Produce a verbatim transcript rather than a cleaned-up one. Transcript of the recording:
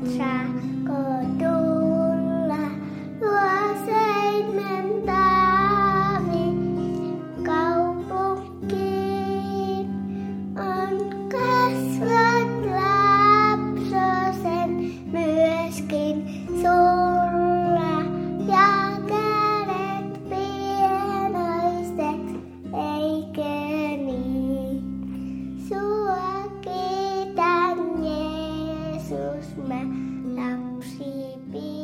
saako tulla tuo seitsemäntaami kaupunkiin. On kasvat lapsosen myöskin sulla ja kädet pienoiset, eikö niin? Sua kiitän Jeesus, mä lapsi pidän.